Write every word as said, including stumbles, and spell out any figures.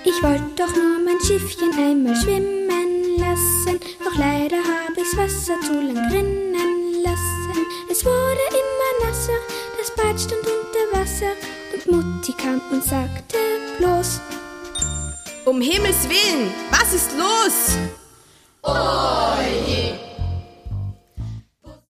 Ich wollte doch nur mein Schiffchen einmal schwimmen lassen, doch leider habe ich's Wasser zu lang rinnen lassen. Es wurde immer nasser, das Bad stand unter Wasser und Mutti kam und sagte bloß: Um Himmels Willen, was ist los? Oh je!